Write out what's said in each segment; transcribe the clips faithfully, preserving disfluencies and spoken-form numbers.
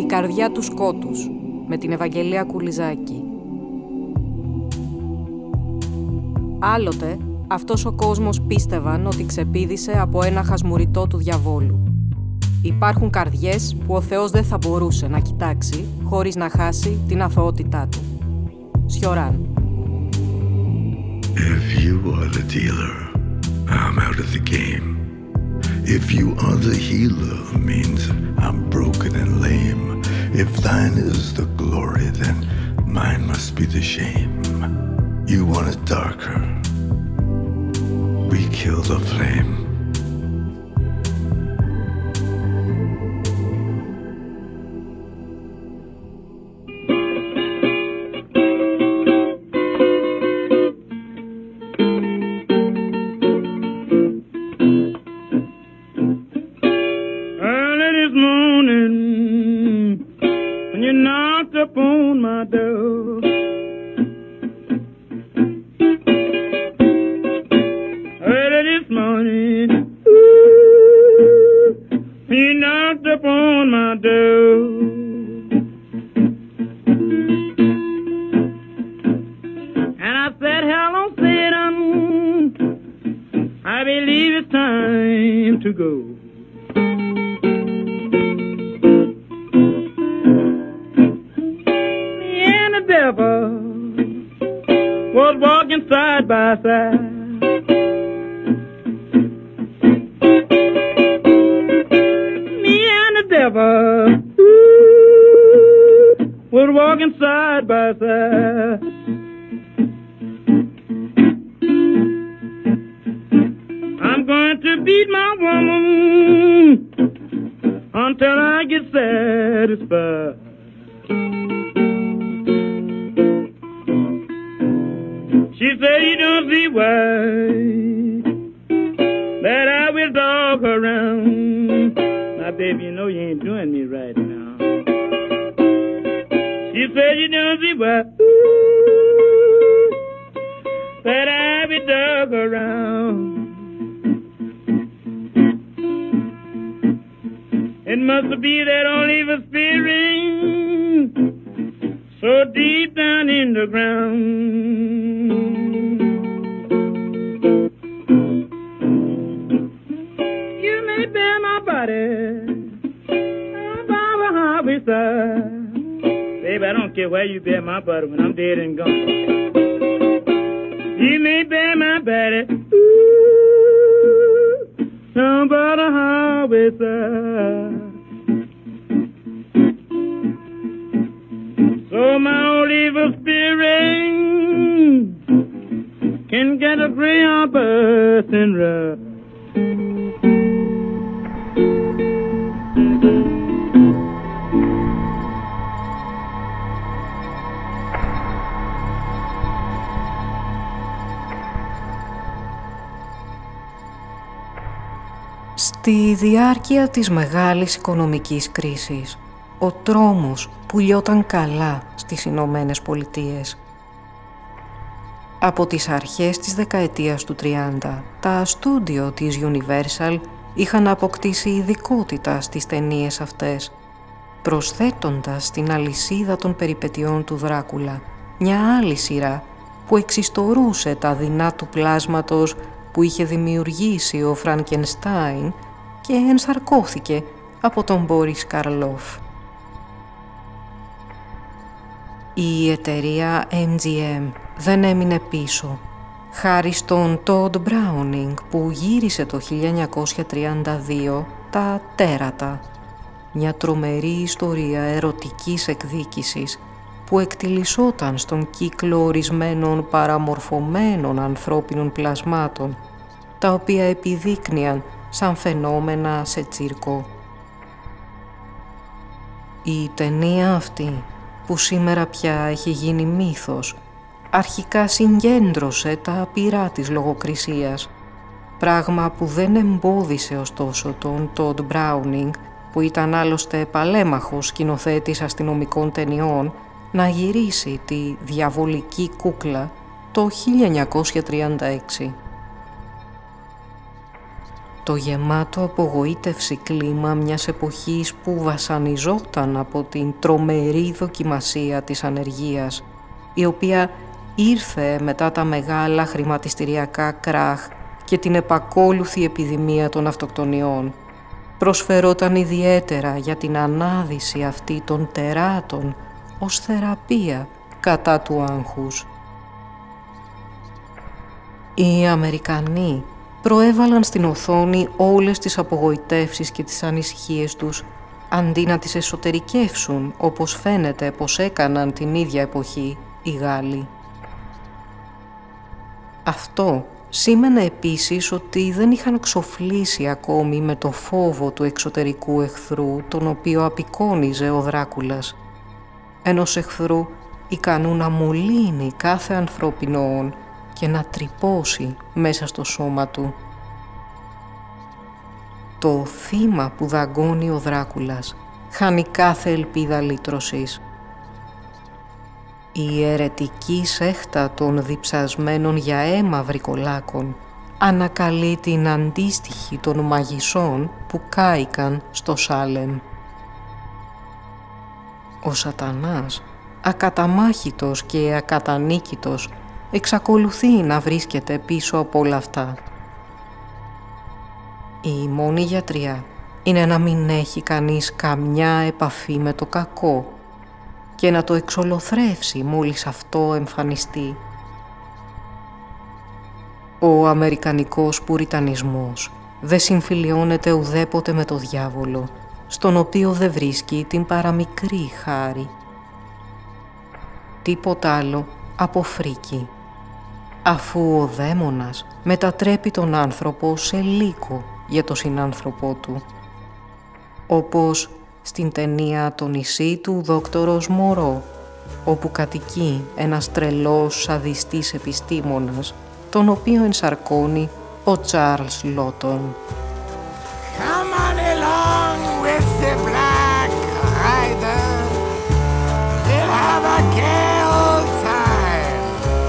καρδιά του σκότους, με την Ευαγγελία Κουλιζάκη. Άλλοτε, αυτός ο κόσμος πίστευαν ότι ξεπήδησε από ένα χασμουριτό του διαβόλου. Υπάρχουν καρδιές που ο Θεός δεν θα μπορούσε να κοιτάξει χωρίς να χάσει την αθωότητά του. Σιωράν. If you are the dealer, I'm out of the game. If you are the healer, means I'm broken and lame. If thine is the glory, then mine must be the shame. You want it darker, we kill the flame. Στη διάρκεια της μεγάλης οικονομικής κρίσης, ο τρόμος πουλιόταν καλά στις Ηνωμένες Πολιτείες. Από τις αρχές της δεκαετίας του τριάντα, τα στούντιο της Universal είχαν αποκτήσει ειδικότητα στις ταινίες αυτές, προσθέτοντας στην αλυσίδα των περιπετειών του Δράκουλα μια άλλη σειρά που εξιστορούσε τα δεινά του πλάσματος που είχε δημιουργήσει ο Φρανκενστάιν και ενσαρκώθηκε από τον Μπόρις Καρλόφ. Η εταιρεία εμ τζι εμ δεν έμεινε πίσω, χάρη στον Τόντ Μπράουνινγκ που γύρισε το χίλια εννιακόσια τριάντα δύο «Τα Τέρατα», μια τρομερή ιστορία ερωτικής εκδίκησης που εκτιλισόταν στον κύκλο ορισμένων παραμορφωμένων ανθρώπινων πλασμάτων, τα οποία επιδείκνυαν σαν φαινόμενα σε τσίρκο. Η ταινία αυτή, που σήμερα πια έχει γίνει μύθος, αρχικά συγκέντρωσε τα πυρά της λογοκρισίας, πράγμα που δεν εμπόδισε ωστόσο τον Τόντ Μπράουνινγκ, που ήταν άλλωστε παλέμαχος σκηνοθέτης αστυνομικών ταινιών, να γυρίσει τη διαβολική κούκλα το χίλια εννιακόσια τριάντα έξι. το γεμάτο απογοήτευση κλίμα μιας εποχής που βασανιζόταν από την τρομερή δοκιμασία της ανεργίας, η οποία ήρθε μετά τα μεγάλα χρηματιστηριακά κράχ και την επακόλουθη επιδημία των αυτοκτονιών, προσφερόταν ιδιαίτερα για την ανάδυση αυτή των τεράτων ως θεραπεία κατά του άγχους. Οι Αμερικανοί προέβαλαν στην οθόνη όλες τις απογοητεύσεις και τις ανησυχίες τους, αντί να τις εσωτερικεύσουν, όπως φαίνεται πως έκαναν την ίδια εποχή οι Γάλλοι. Αυτό σήμαινε επίσης ότι δεν είχαν ξοφλήσει ακόμη με το φόβο του εξωτερικού εχθρού, τον οποίο απεικόνιζε ο Δράκουλας, ενός εχθρού ικανού να μολύνει κάθε ανθρώπινο όν και να τρυπώσει μέσα στο σώμα του. Το θύμα που δαγκώνει ο Δράκουλας χάνει κάθε ελπίδα λύτρωσης. Η αιρετική σέχτα των διψασμένων για αίμα βρικολάκων ανακαλεί την αντίστοιχη των μαγισσών που κάηκαν στο Σάλεμ. Ο Σατανάς, ακαταμάχητος και ακατανίκητος, εξακολουθεί να βρίσκεται πίσω από όλα αυτά. Η μόνη γιατριά είναι να μην έχει κανείς καμιά επαφή με το κακό και να το εξολοθρεύσει μόλις αυτό εμφανιστεί. Ο αμερικανικός πουριτανισμός δεν συμφιλιώνεται ουδέποτε με το διάβολο, στον οποίο δεν βρίσκει την παραμικρή χάρη. Τίποτα άλλο από φρίκη, αφού ο δαίμονας μετατρέπει τον άνθρωπο σε λύκο για τον συνάνθρωπό του. Όπως στην ταινία «Το νησί του δόκτωρος Μωρό», όπου κατοικεί ένας τρελός σαδιστής επιστήμονας, τον οποίο ενσαρκώνει ο Τσάρλς Λότον. Come on along with the Black Rider, they'll have a gay old time.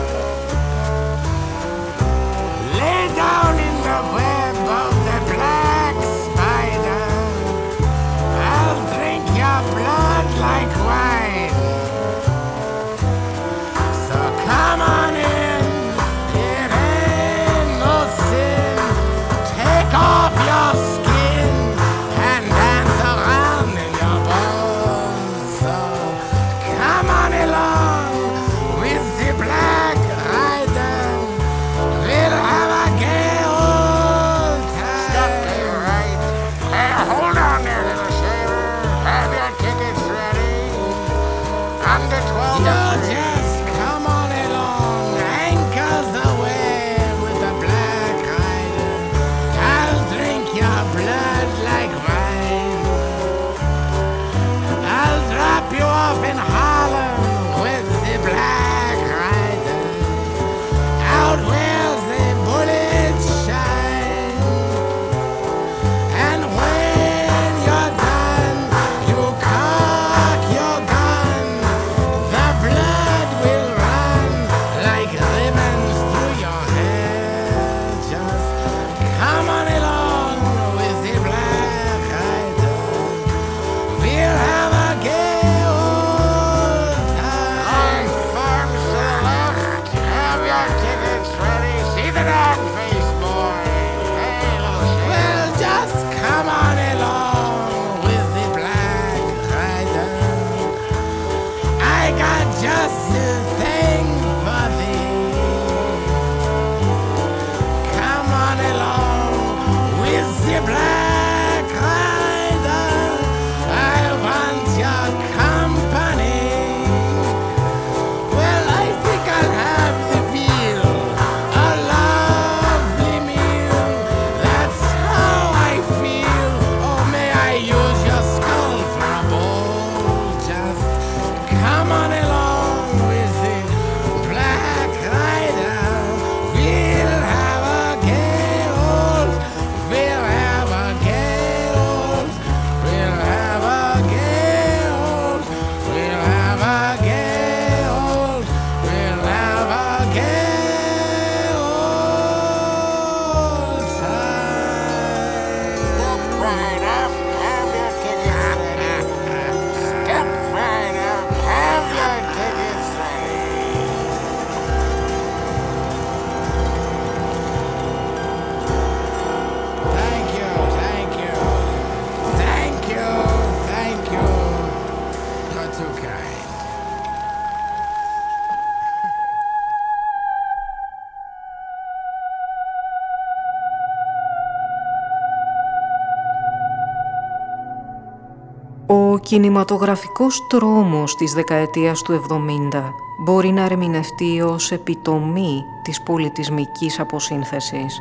Lay down in the web of the black spider, I'll drink your blood like wine. So come on in, it ain't no sin, take off your skin and dance around in your bones. So come on along. κινηματογραφικός τρόμος της δεκαετίας του εβδομήντα μπορεί να ερμηνευτεί ως επιτομή της πολιτισμικής αποσύνθεσης.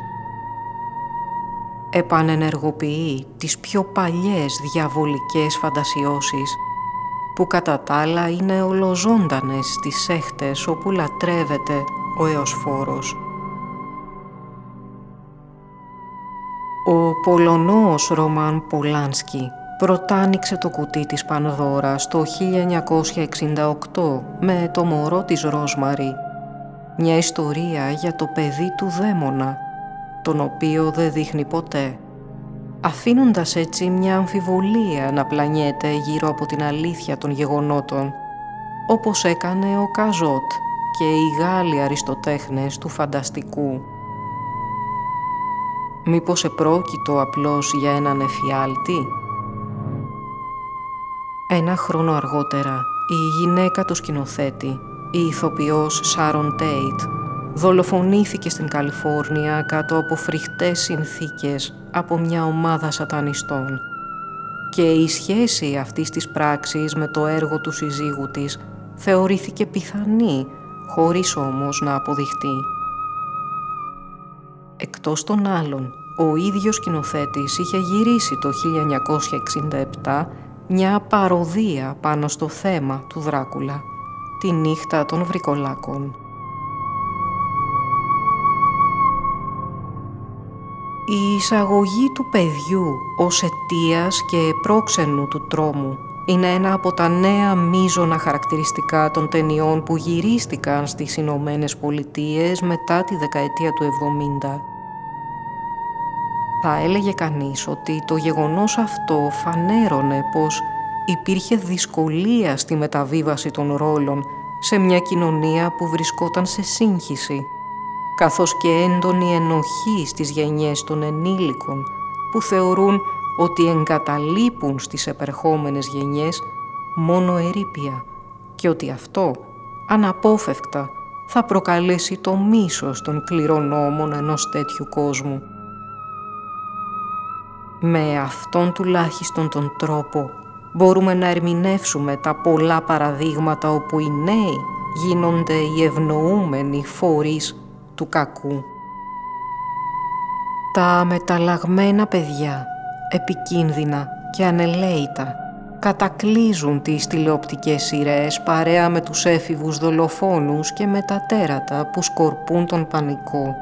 Επανενεργοποιεί τις πιο παλιές διαβολικές φαντασιώσεις που κατά τα άλλα είναι ολοζώντανες στις σέχτες όπου λατρεύεται ο Εωσφόρος. Ο Πολωνός Ρωμάν Πολάνσκι πρωτάνοιξε το κουτί της Πανδώρας το χίλια εννιακόσια εξήντα οκτώ με το μωρό της Ρόσμαρι, μια ιστορία για το παιδί του δαίμονα, τον οποίο δεν δείχνει ποτέ, αφήνοντας έτσι μια αμφιβολία να πλανιέται γύρω από την αλήθεια των γεγονότων, όπως έκανε ο Καζότ και οι Γάλλοι αριστοτέχνες του φανταστικού. Μήπως επρόκειτο απλώς για έναν εφιάλτη? Ένα χρόνο αργότερα, η γυναίκα του σκηνοθέτη, η ηθοποιός Σάρον Τέιτ, δολοφονήθηκε στην Καλιφόρνια κάτω από φρικτές συνθήκες από μια ομάδα σατανιστών. Και η σχέση αυτής της πράξης με το έργο του συζύγου της θεωρήθηκε πιθανή, χωρίς όμως να αποδειχτεί. Εκτός των άλλων, ο ίδιος σκηνοθέτης είχε γυρίσει το χίλια εννιακόσια εξήντα επτά μια παροδία πάνω στο θέμα του Δράκουλα, τη νύχτα των βρικολάκων. Η εισαγωγή του παιδιού ως αιτίας και πρόξενου του τρόμου είναι ένα από τα νέα μείζωνα χαρακτηριστικά των ταινιών που γυρίστηκαν στις Ηνωμένες Πολιτείες μετά τη δεκαετία του εβδομήντα. Θα έλεγε κανείς ότι το γεγονός αυτό φανέρωνε πως υπήρχε δυσκολία στη μεταβίβαση των ρόλων σε μια κοινωνία που βρισκόταν σε σύγχυση, καθώς και έντονη ενοχή στις γενιές των ενήλικων που θεωρούν ότι εγκαταλείπουν στις επερχόμενες γενιές μόνο ερείπια και ότι αυτό αναπόφευκτα θα προκαλέσει το μίσος των κληρονόμων ενός τέτοιου κόσμου. Με αυτόν τουλάχιστον τον τρόπο μπορούμε να ερμηνεύσουμε τα πολλά παραδείγματα όπου οι νέοι γίνονται οι ευνοούμενοι φορείς του κακού. Τα μεταλλαγμένα παιδιά, επικίνδυνα και ανελαίητα, κατακλείζουν τις τηλεοπτικές σειρές παρέα με τους έφηβους δολοφόνους και με τα τέρατα που σκορπούν τον πανικό.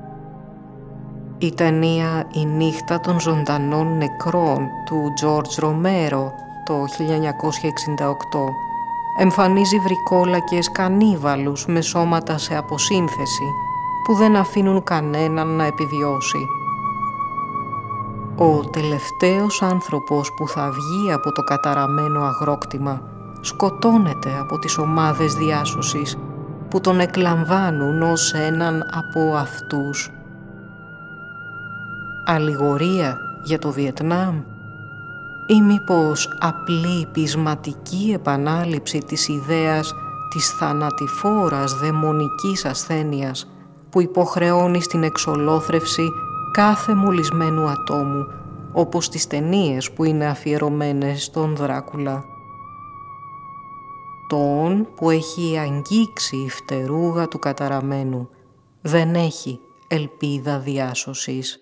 Η ταινία «Η νύχτα των ζωντανών νεκρών» του Τζόρτζ Ρομέρο το χίλια εννιακόσια εξήντα οκτώ εμφανίζει βρικόλακες κανίβαλους με σώματα σε αποσύνθεση που δεν αφήνουν κανέναν να επιβιώσει. Ο τελευταίος άνθρωπος που θα βγει από το καταραμένο αγρόκτημα σκοτώνεται από τις ομάδες διάσωσης που τον εκλαμβάνουν ως έναν από αυτούς. Αλληγορία για το Βιετνάμ ή μήπως απλή πεισματική επανάληψη της ιδέας της θανατηφόρας δαιμονικής ασθένειας που υποχρεώνει στην εξολόθρευση κάθε μολυσμένου ατόμου, όπως τις ταινίες που είναι αφιερωμένες στον Δράκουλα. Τον που έχει αγγίξει η φτερούγα του καταραμένου δεν έχει ελπίδα διάσωσης.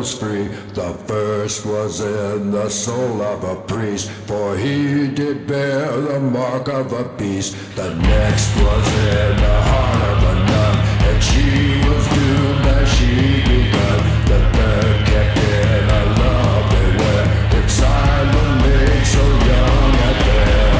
spree. The first was in the soul of a priest, for he did bear the mark of a beast. The next was in the heart of a nun, and she was doomed as she begun. The third kept in a love beware, if Simon made so young and fair.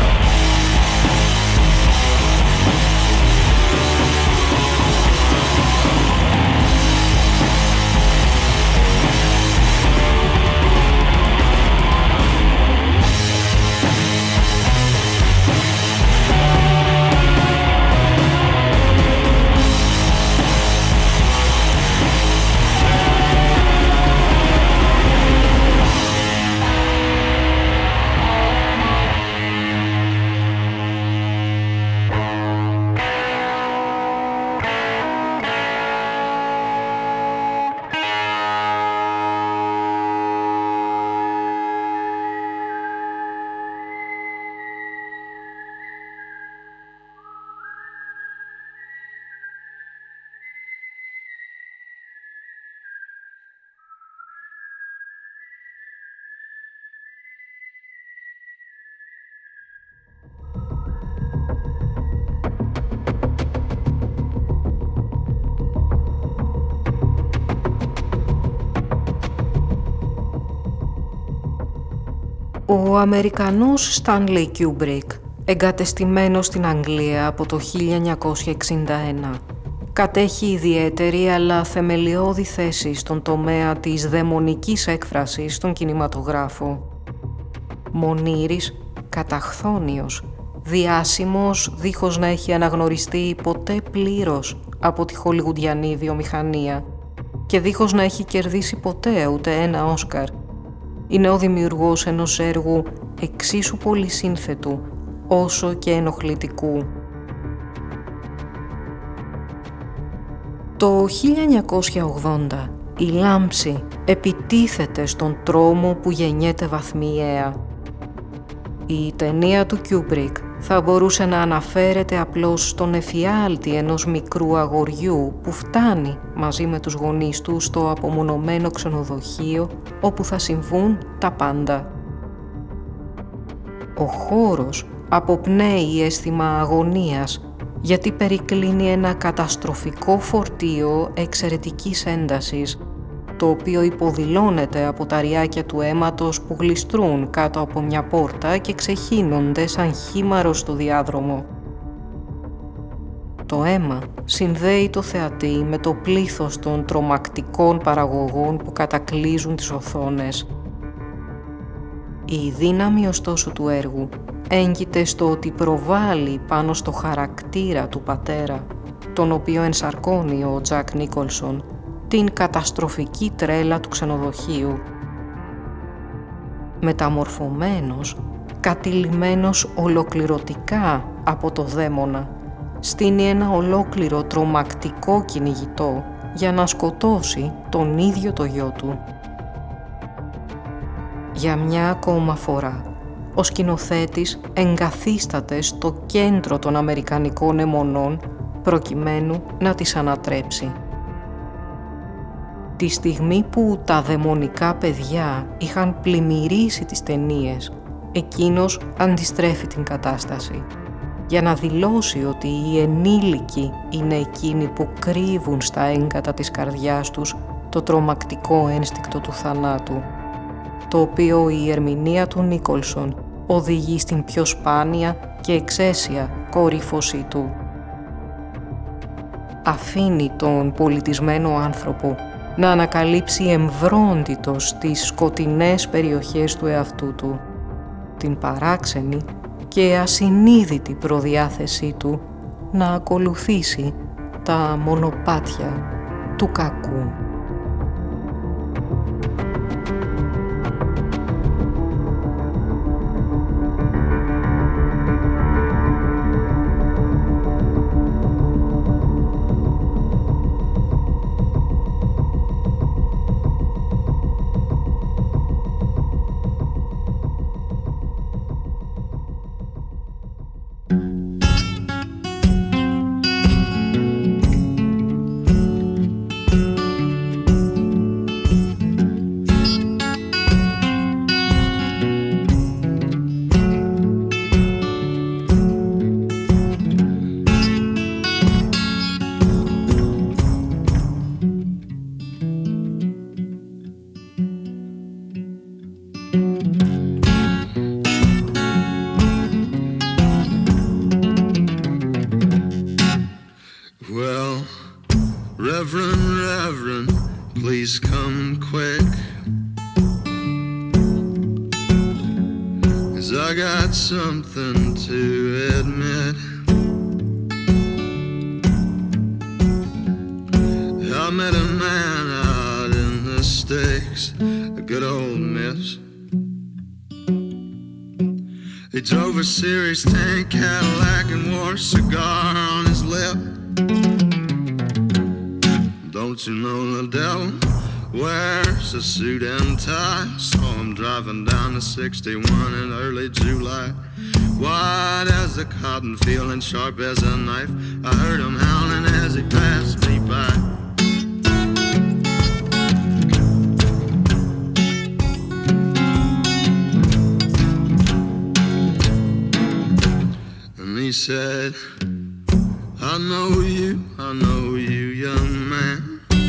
Ο Αμερικανός Stanley Kubrick, εγκατεστημένος στην Αγγλία από το χίλια εννιακόσια εξήντα ένα, κατέχει ιδιαίτερη αλλά θεμελιώδη θέση στον τομέα της δαιμονικής έκφρασης στον κινηματογράφο. Μονήρης, καταχθόνιος, διάσημος δίχως να έχει αναγνωριστεί ποτέ πλήρως από τη χολιγουντιανή βιομηχανία και δίχως να έχει κερδίσει ποτέ ούτε ένα Όσκαρ. Είναι ο δημιουργός ενός έργου εξίσου πολυσύνθετου, όσο και ενοχλητικού. Το χίλια εννιακόσια ογδόντα η λάμψη επιτίθεται στον τρόμο που γεννιέται βαθμιαία. Η ταινία του Kubrick θα μπορούσε να αναφέρεται απλώς στον εφιάλτη ενός μικρού αγοριού που φτάνει μαζί με τους γονείς του στο απομονωμένο ξενοδοχείο όπου θα συμβούν τα πάντα. Ο χώρος αποπνέει αίσθημα αγωνίας γιατί περικλίνει ένα καταστροφικό φορτίο εξαιρετικής έντασης, το οποίο υποδηλώνεται από τα ριάκια του αίματος που γλιστρούν κάτω από μια πόρτα και ξεχύνονται σαν χήμαρο στο διάδρομο. Το αίμα συνδέει το θεατή με το πλήθος των τρομακτικών παραγωγών που κατακλείζουν τις οθόνες. Η δύναμη ωστόσο του έργου έγκυται στο ότι προβάλλει πάνω στο χαρακτήρα του πατέρα, τον οποίο ενσαρκώνει ο Τζακ Νίκολσον, την καταστροφική τρέλα του ξενοδοχείου. Μεταμορφωμένος, κατηλυμμένος ολοκληρωτικά από το δαίμονα, στείνει ένα ολόκληρο τρομακτικό κυνηγητό για να σκοτώσει τον ίδιο το γιο του. Για μια ακόμα φορά, ο σκηνοθέτης εγκαθίσταται στο κέντρο των αμερικανικών αιμονών προκειμένου να τις ανατρέψει. Τη στιγμή που τα δαιμονικά παιδιά είχαν πλημμυρίσει τις ταινίες, εκείνος αντιστρέφει την κατάσταση για να δηλώσει ότι οι ενήλικοι είναι εκείνοι που κρύβουν στα έγκατα της καρδιάς τους το τρομακτικό ένστικτο του θανάτου, το οποίο η ερμηνεία του Νίκολσον οδηγεί στην πιο σπάνια και εξαίσια κορύφωσή του. Αφήνει τον πολιτισμένο άνθρωπο να ανακαλύψει εμβρόντιτος τις σκοτεινές περιοχές του εαυτού του, την παράξενη και ασυνείδητη προδιάθεσή του να ακολουθήσει τα μονοπάτια του κακού. 'cause I got something to admit. I met a man out in the sticks, a good old miss. He drove a Series ten Cadillac and wore a cigar on his lip. Don't you know the devil wears a suit and tie? Saw him driving down the sixty-one in early July. Wide as a cotton field and sharp as a knife. I heard him howling as he passed me by. And he said, I know you, I know you, young man.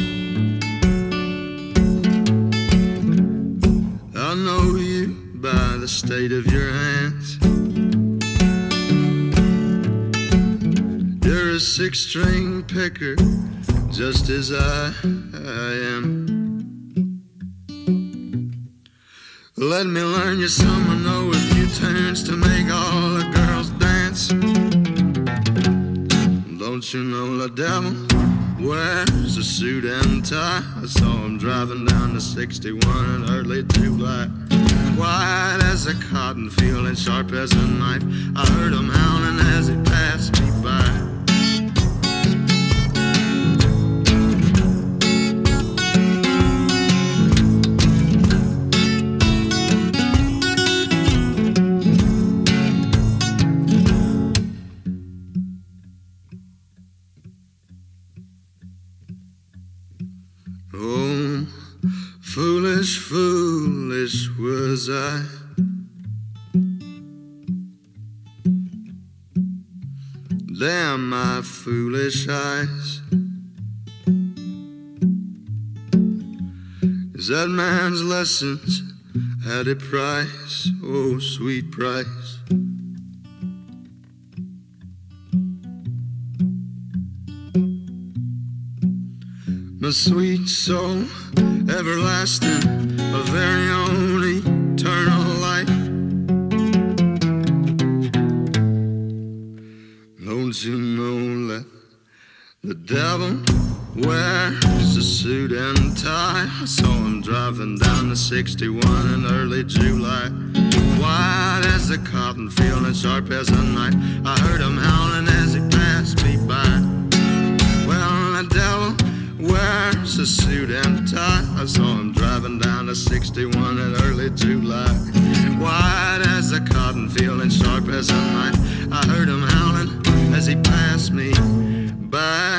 I know you by the state of your hands. You're a six-string picker, just as I, I am. Let me learn you some, I know a few turns to make all the girls dance. Don't you know the devil wears a suit and tie? I saw him driving down the sixty-one in early July. Wide as a cotton field and sharp as a knife. I heard him howling as he passed me by. Oh, foolish, foolish was I. Damn my foolish eyes. Is that man's lessons had a price? Oh, sweet price. My sweet soul, everlasting, a very own eternal life. Don't you know that the devil wears a suit and tie? I saw him driving down the sixty-one in early July. Wide as a cotton field and sharp as a knife. I heard him howling as he passed me by. Well, the devil wears a suit and tie. I saw him driving down the sixty-one in early July. Wide as a cotton field and sharp as a knife. I heard him howling as he passed me by.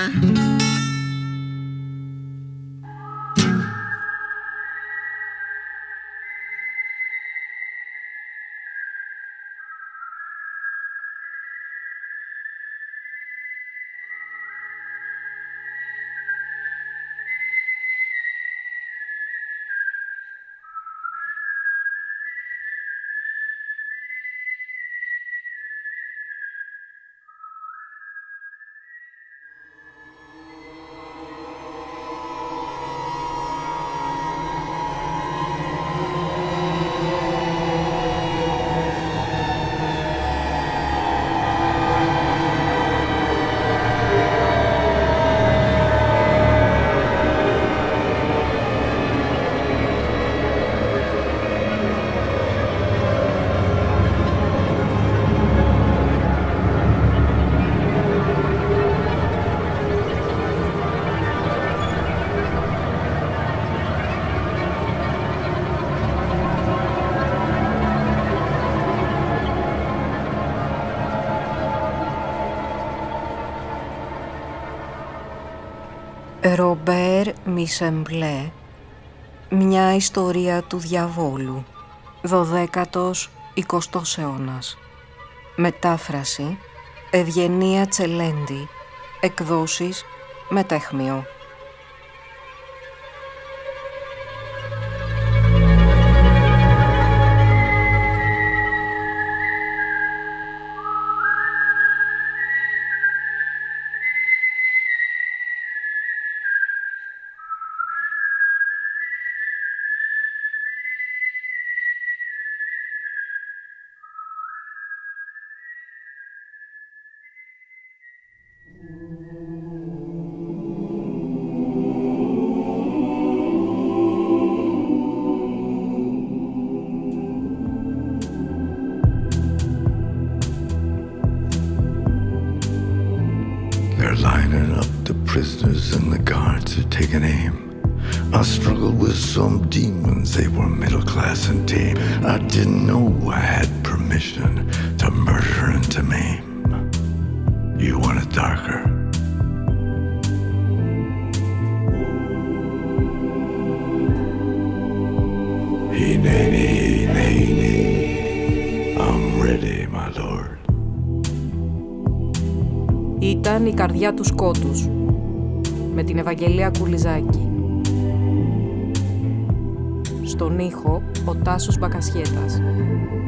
Ρομπέρ Μισεμπλέ, μια ιστορία του διαβόλου, δωδέκατος εικοστός αιώνας. Μετάφραση Ευγενία Τσελέντη, εκδόσεις Μετέχμιο. prisoners and the guards had taken aim. I struggled with some demons, they were middle class and tame. I didn't know I had permission to murder and to maim. You want it darker? Hineni, hineni, I'm ready, my lord. Ήταν η καρδιά του σκότους, με την Ευαγγελία Κουλιζάκη. Στον ήχο, ο Τάσος Μπακασιέτας.